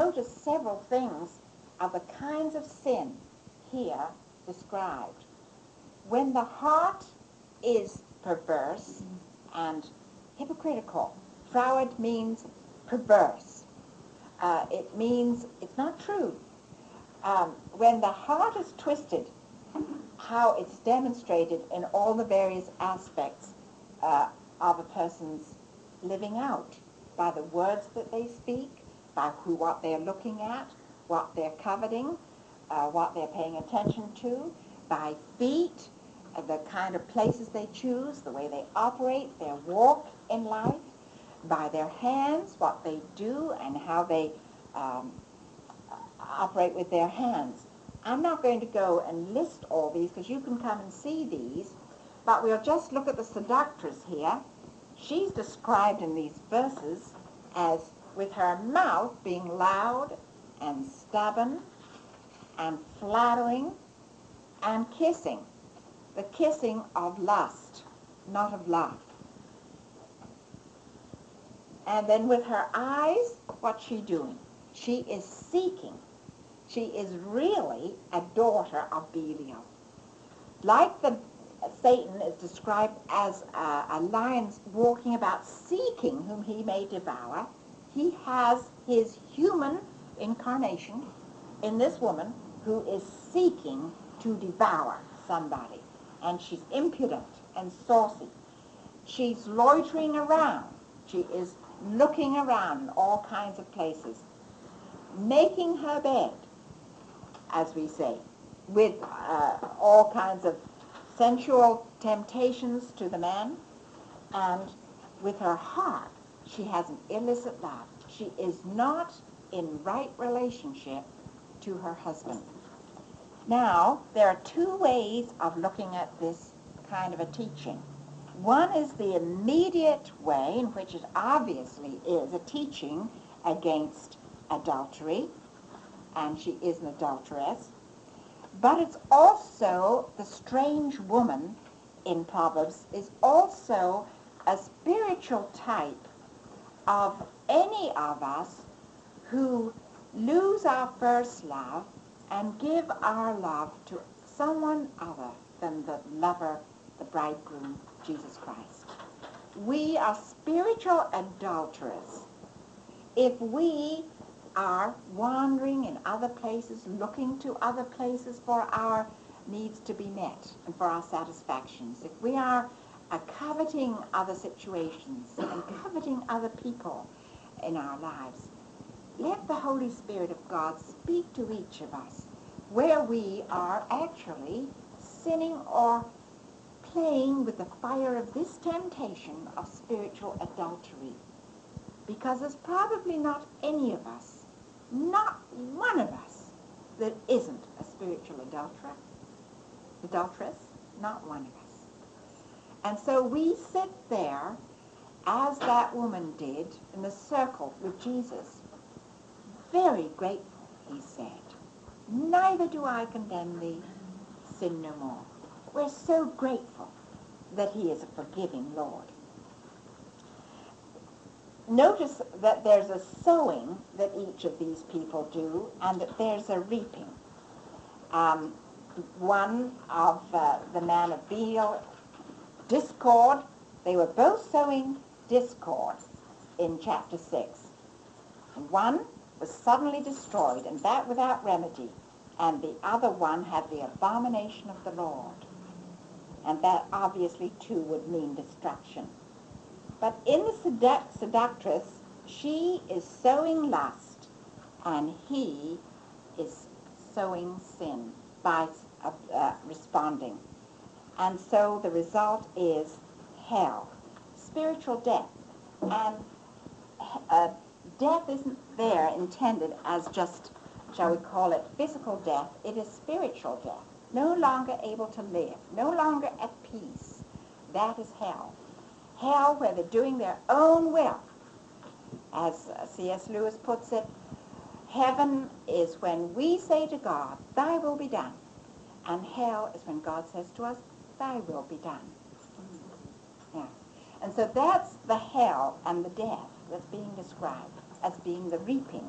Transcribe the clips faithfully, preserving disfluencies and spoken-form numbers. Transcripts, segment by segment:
notice several things of the kinds of sin here described. When the heart is perverse and hypocritical, froward means perverse. Uh, it means it's not true. Um, when the heart is twisted, how it's demonstrated in all the various aspects uh, of a person's living out, by the words that they speak, by who, what they're looking at, what they're coveting, uh, what they're paying attention to, by feet, uh, the kind of places they choose, the way they operate, their walk in life, by their hands, what they do and how they um, operate with their hands. I'm not going to go and list all these because you can come and see these, but we'll just look at the seductress here. She's described in these verses as with her mouth being loud and stubborn and flattering and kissing. The kissing of lust, not of love. And then with her eyes, what's she doing? She is seeking. She is really a daughter of Belial. Like the Satan is described as a, a lion walking about seeking whom he may devour, he has his human incarnation in this woman who is seeking to devour somebody. And she's impudent and saucy. She's loitering around. She is looking around in all kinds of places, making her bed, as we say, with uh, all kinds of sensual temptations to the man, and with her heart she has an illicit love. She is not in right relationship to her husband. Now, there are two ways of looking at this kind of a teaching. One is the immediate way in which it obviously is a teaching against adultery, and she is an adulteress. But it's also, the strange woman in Proverbs is also a spiritual type of any of us who lose our first love and give our love to someone other than the lover, the bridegroom, Jesus Christ. We are spiritual adulterers if we are wandering in other places, looking to other places for our needs to be met and for our satisfactions. If we are uh, coveting other situations and coveting other people in our lives, let the Holy Spirit of God speak to each of us where we are actually sinning or playing with the fire of this temptation of spiritual adultery. Because there's probably not any of us, not one of us, that isn't a spiritual adulterer, adulteress, not one of us. And so we sit there, as that woman did, in the circle with Jesus, very grateful, he said, neither do I condemn thee, sin no more. We're so grateful that he is a forgiving Lord. Notice that there's a sowing that each of these people do, and that there's a reaping. Um, one of uh, the man of Belial, discord. They were both sowing discord in chapter six. One was suddenly destroyed, and that without remedy, and the other one had the abomination of the Lord. And that obviously too would mean destruction. But in the seduct- seductress, she is sowing lust, and he is sowing sin by uh, uh, responding. And so the result is hell, spiritual death. And uh, death isn't there intended as just, shall we call it, physical death. It is spiritual death. No longer able to live, no longer at peace. That is hell. Hell where they're doing their own will. As uh, C S Lewis puts it, heaven is when we say to God, thy will be done. And hell is when God says to us, thy will be done. Yeah. And so that's the hell and the death that's being described as being the reaping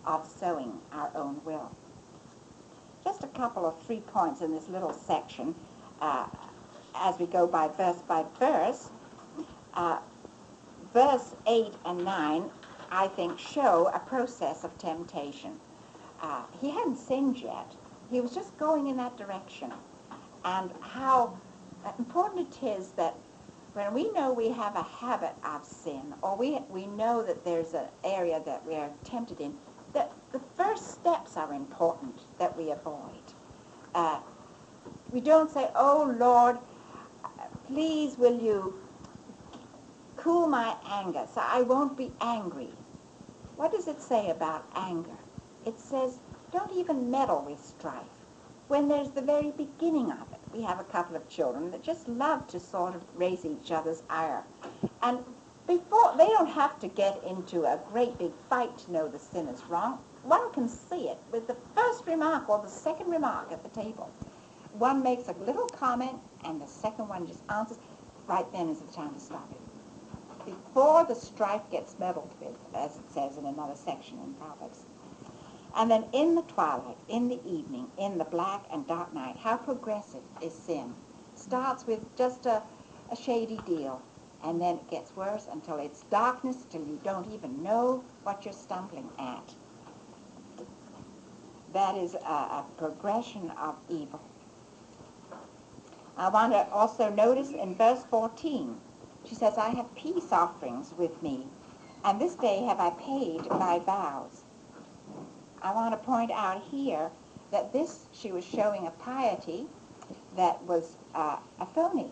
of sowing our own will. Just a couple of three points in this little section uh, as we go by verse by verse. Uh, verse eight and nine, I think, show a process of temptation. Uh, he hadn't sinned yet. He was just going in that direction. And how important it is that when we know we have a habit of sin, or we we know that there's an area that we are tempted in, that the first steps are important that we avoid. Uh, we don't say, oh Lord, please will you cool my anger so I won't be angry. What does it say about anger? It says, don't even meddle with strife. When there's the very beginning of it, we have a couple of children that just love to sort of raise each other's ire. And before, they don't have to get into a great big fight to know the sin is wrong. One can see it with the first remark or the second remark at the table. One makes a little comment and the second one just answers. Right then is the time to stop it, before the strife gets meddled with, as it says in another section in Proverbs. And then in the twilight, in the evening, in the black and dark night, how progressive is sin. Starts with just a, a shady deal, and then it gets worse until it's darkness, till you don't even know what you're stumbling at. That is a, a progression of evil. I want to also notice in verse fourteen, she says, I have peace offerings with me, and this day have I paid my vows. I want to point out here that this, she was showing a piety that was uh, a phony.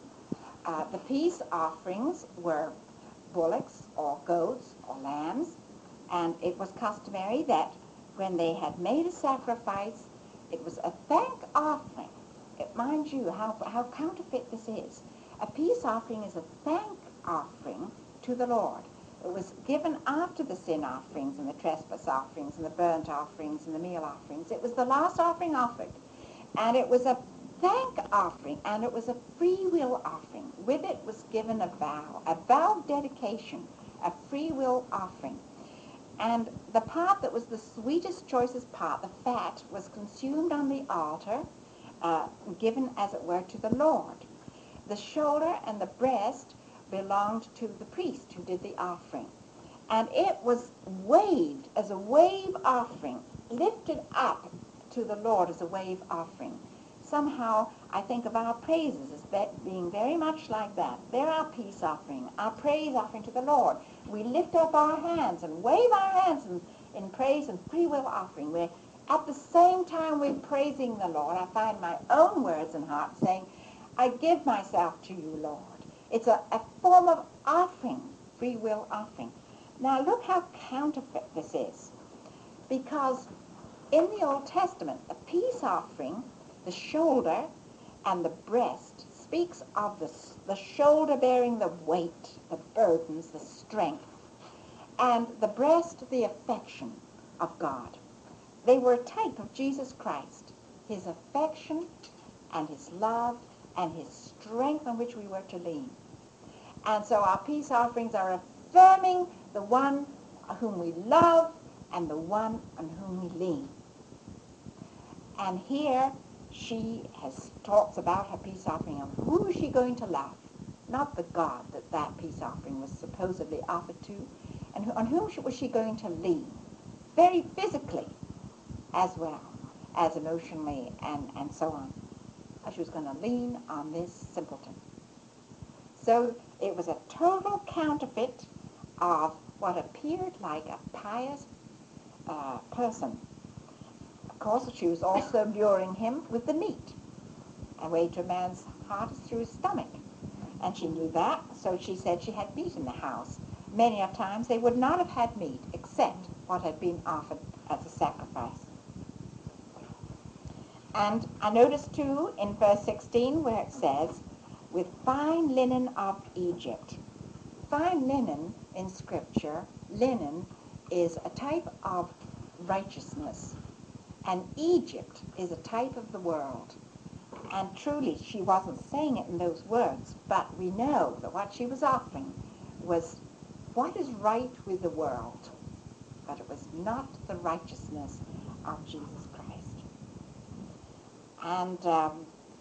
Uh, the peace offerings were bullocks or goats or lambs, and it was customary that when they had made a sacrifice, it was a thank offering. It, mind you how, how counterfeit this is. A peace offering is a thank offering to the Lord. It was given after the sin offerings and the trespass offerings and the burnt offerings and the meal offerings. It was the last offering offered. And it was a thank offering, and it was a free will offering. With it was given a vow, a vow of dedication, a free will offering. And the part that was the sweetest, choicest part, the fat, was consumed on the altar, uh, given, as it were, to the Lord. The shoulder and the breast belonged to the priest who did the offering. And it was waved as a wave offering, lifted up to the Lord as a wave offering. Somehow, I think of our praises as being very much like that. They're our peace offering, our praise offering to the Lord. We lift up our hands and wave our hands in, in praise and free will offering. We're, at the same time we're praising the Lord, I find my own words and heart saying, I give myself to you, Lord. It's a, a form of offering, free will offering. Now look how counterfeit this is. Because in the Old Testament, a peace offering, the shoulder and the breast, speaks of the, the shoulder bearing the weight, the burdens, the strength, and the breast, the affection of God. They were a type of Jesus Christ, his affection and his love and his strength on which we were to lean. And so our peace offerings are affirming the one whom we love and the one on whom we lean. And here she has talks about her peace offering of who is she going to love, not the God that that peace offering was supposedly offered to, and who, on whom was she going to lean, very physically as well as emotionally and, and so on. She was going to lean on this simpleton. So it was a total counterfeit of what appeared like a pious uh, person. Of course, she was also luring him with the meat. A way to a man's heart is through his stomach. And she knew that, so she said she had meat in the house. Many of times they would not have had meat except what had been offered as a sacrifice. And I noticed too in verse sixteen where it says, with fine linen of Egypt. Fine linen in Scripture, linen is a type of righteousness. And Egypt is a type of the world. And truly, she wasn't saying it in those words, but we know that what she was offering was what is right with the world. but it was not the righteousness of Jesus Christ. And um,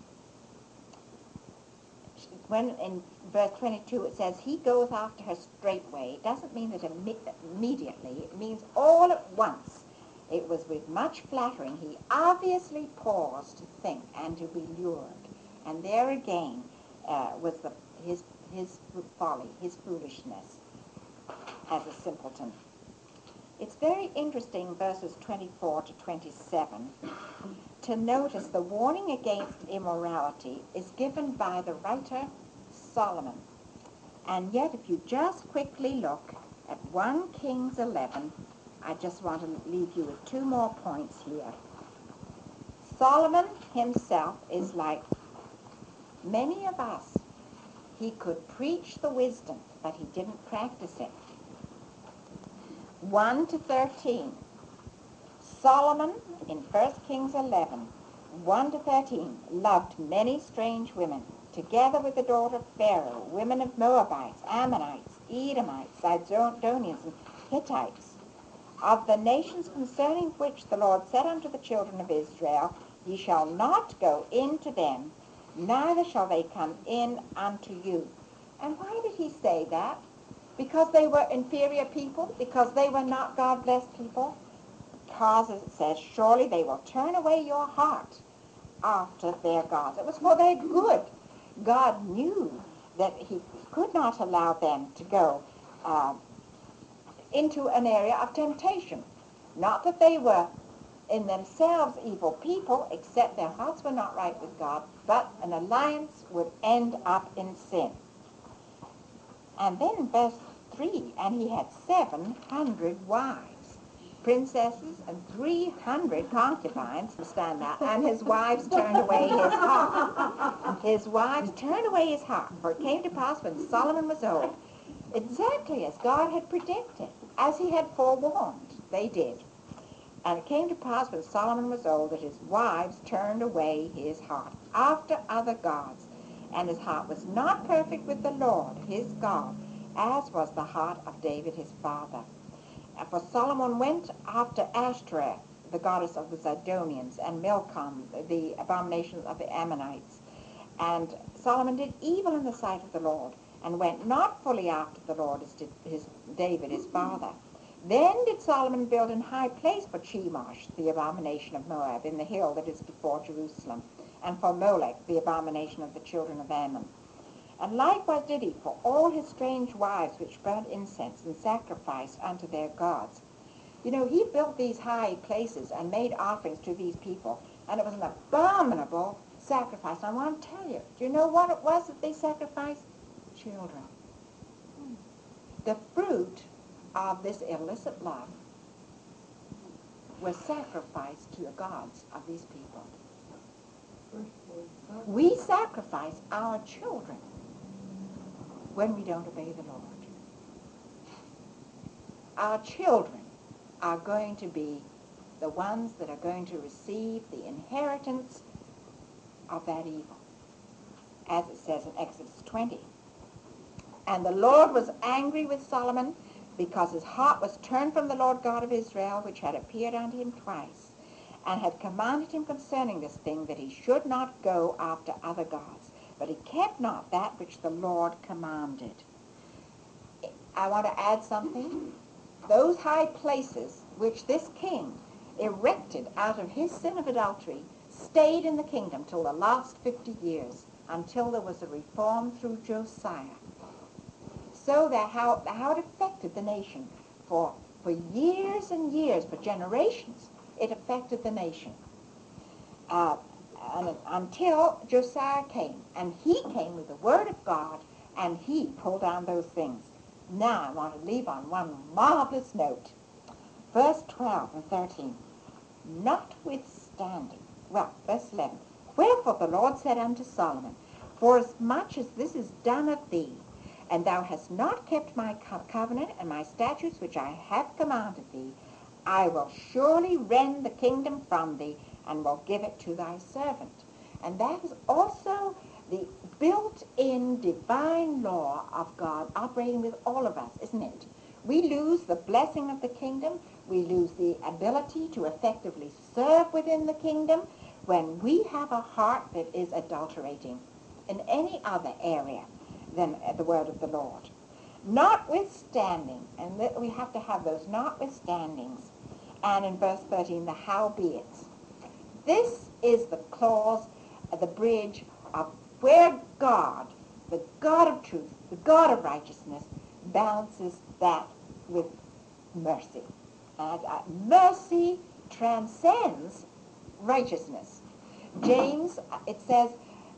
when in verse twenty-two it says, he goeth after her straightway, it doesn't mean that imme- immediately, it means all at once. It was with much flattering. He obviously paused to think and to be lured. And there again uh, was the, his, his folly, his foolishness as a simpleton. It's very interesting, verses twenty-four to twenty-seven, to notice the warning against immorality is given by the writer Solomon. And yet, if you just quickly look at First Kings eleven, I just want to leave you with two more points here. Solomon himself is like many of us. He could preach the wisdom, but he didn't practice it. one to thirteen. Solomon, in First Kings eleven, one to thirteen, loved many strange women, together with the daughter of Pharaoh, women of Moabites, Ammonites, Edomites, Sidonians, and Hittites, of the nations concerning which the Lord said unto the children of Israel, ye shall not go in to them, neither shall they come in unto you. And why did he say that? Because they were inferior people? Because they were not God-blessed people? Because, as it says, surely they will turn away your heart after their gods. It was for their good. God knew that he could not allow them to go uh, into an area of temptation. Not that they were in themselves evil people, except their hearts were not right with God, but an alliance would end up in sin. And then verse three, and he had seven hundred wives, princesses, and three hundred concubines, understand that, and his wives turned away his heart. His wives turned away his heart, for it came to pass when Solomon was old, exactly as God had predicted, as he had forewarned, they did. And it came to pass when Solomon was old that his wives turned away his heart after other gods, and his heart was not perfect with the Lord his God, as was the heart of David his father. And for Solomon went after Ashtoreth, the goddess of the Zidonians, and Milcom, the abomination of the Ammonites. And Solomon did evil in the sight of the Lord, and went not fully after the Lord as did his David his father. Then did Solomon build an high place for Chemosh, the abomination of Moab, in the hill that is before Jerusalem, and for Molech, the abomination of the children of Ammon. And likewise did he for all his strange wives which burnt incense and sacrificed unto their gods. You know, he built these high places and made offerings to these people, and it was an abominable sacrifice. I want to tell you, do you know what it was that they sacrificed? Children. The fruit of this illicit love was sacrificed to the gods of these people. We sacrifice our children when we don't obey the Lord. Our children are going to be the ones that are going to receive the inheritance of that evil, as it says in Exodus twenty. And the Lord was angry with Solomon, because his heart was turned from the Lord God of Israel, which had appeared unto him twice, and had commanded him concerning this thing, that he should not go after other gods. But he kept not that which the Lord commanded. I want to add something. Those high places which this king erected out of his sin of adultery stayed in the kingdom till the last fifty years, until there was a reform through Josiah. So that how, how it affected the nation for, for years and years, for generations, it affected the nation. Uh, and, until Josiah came, and he came with the word of God, and he pulled down those things. Now I want to leave on one marvelous note. Verse twelve and thirteen. Notwithstanding, well, verse eleven. Wherefore the Lord said unto Solomon, forasmuch as this is done of thee, and thou hast not kept my co- covenant and my statutes which I have commanded thee, I will surely rend the kingdom from thee, and will give it to thy servant. And that is also the built-in divine law of God operating with all of us, isn't it? We lose the blessing of the kingdom We lose the ability to effectively serve within the kingdom when we have a heart that is adulterating in any other area than the word of the Lord. Notwithstanding, and that we have to have those notwithstandings, and in verse thirteen, the howbeits. This is the clause, uh, the bridge of where God, the God of truth, the God of righteousness, balances that with mercy. And uh, mercy transcends righteousness. James, uh, it says,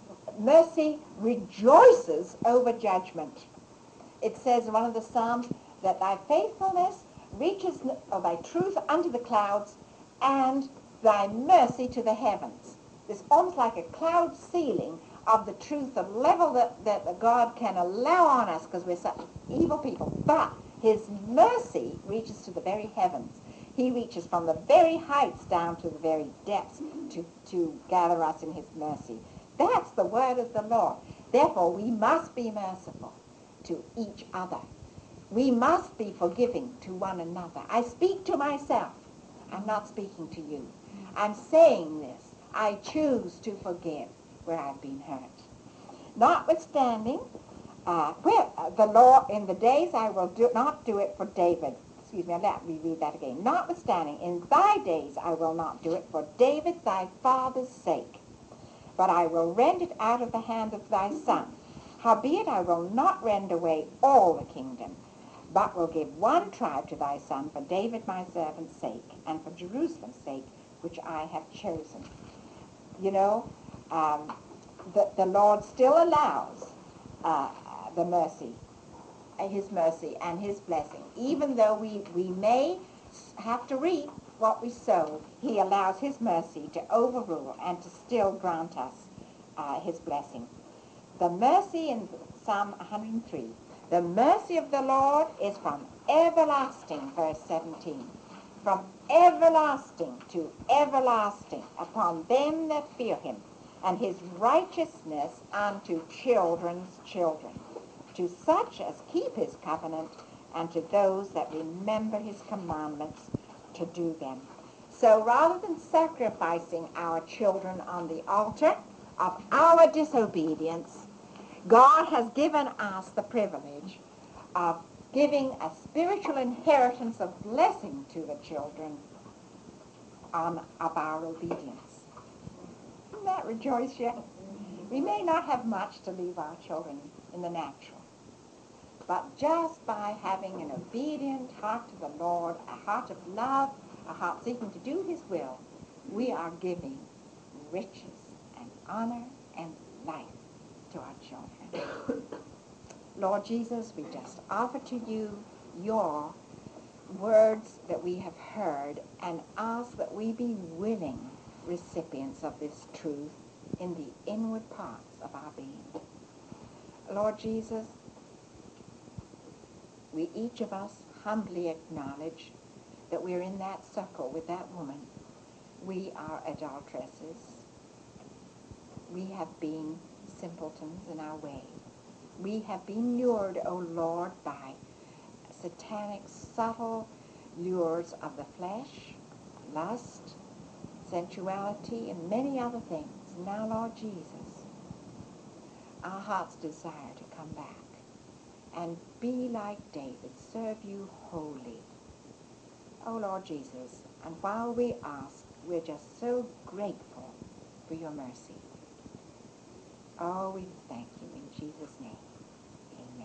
mercy rejoices over judgment. It says in one of the Psalms that thy faithfulness reaches, or thy truth unto the clouds, and thy mercy to the heavens. It's almost like a cloud ceiling of the truth, the level that, that God can allow on us because we're such evil people. But his mercy reaches to the very heavens. He reaches from the very heights down to the very depths to, to gather us in his mercy. That's the word of the Lord. Therefore, we must be merciful to each other. We must be forgiving to one another. I speak to myself. I'm not speaking to you. I'm saying this. I choose to forgive where I've been hurt. Notwithstanding, uh, where, uh, the law, in the days I will do, not do it for David. Excuse me, let me read that again. Notwithstanding, in thy days I will not do it for David thy father's sake, but I will rend it out of the hand of thy son. Howbeit I will not rend away all the kingdom, but will give one tribe to thy son for David my servant's sake, and for Jerusalem's sake, which I have chosen. You know, um, the, the Lord still allows uh, the mercy, his mercy and his blessing. Even though we, we may have to reap what we sow, he allows his mercy to overrule and to still grant us uh, his blessing. The mercy in Psalm one hundred three, the mercy of the Lord is from everlasting, verse seventeen, from everlasting to everlasting upon them that fear him, and his righteousness unto children's children, to such as keep his covenant, and to those that remember his commandments to do them. So rather than sacrificing our children on the altar of our disobedience, God has given us the privilege of giving a spiritual inheritance of blessing to the children on, of our obedience. Doesn't that rejoice you? We may not have much to leave our children in the natural, but just by having an obedient heart to the Lord, a heart of love, a heart seeking to do his will, we are giving riches and honor and life to our children. Lord Jesus, we just offer to you your words that we have heard and ask that we be willing recipients of this truth in the inward parts of our being. Lord Jesus, we each of us humbly acknowledge that we're in that circle with that woman. We are adulteresses. We have been simpletons in our way. We have been lured, O Lord, by satanic, subtle lures of the flesh, lust, sensuality, and many other things. Now, Lord Jesus, our heart's desire to come back and be like David, serve you wholly. Oh, Lord Jesus, and while we ask, we're just so grateful for your mercy. Oh, we thank you in Jesus' name. Amen.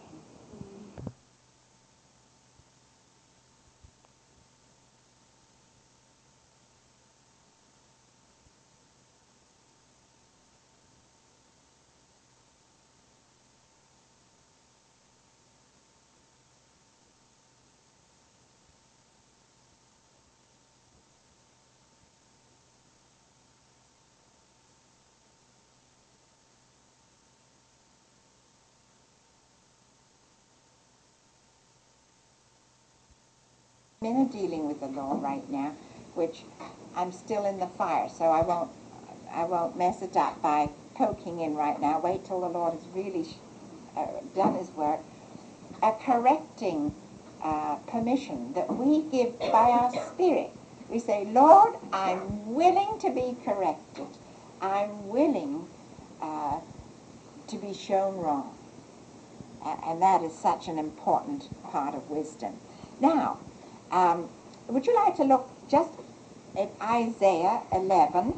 I'm in a dealing with the Lord right now, which I'm still in the fire, so I won't I won't mess it up by poking in right now. Wait till the Lord has really uh, done his work. A correcting uh, permission that we give by our spirit. We say, Lord, I'm willing to be corrected. I'm willing uh, to be shown wrong. Uh, and that is such an important part of wisdom. Now, um, would you like to look just at Isaiah eleven?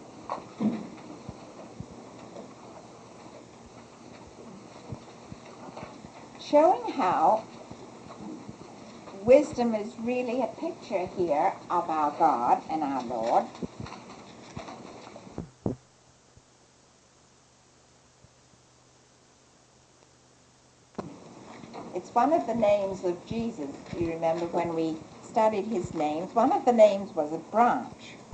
Showing how wisdom is really a picture here of our God and our Lord. It's one of the names of Jesus. You remember when we studied his names, one of the names was a branch.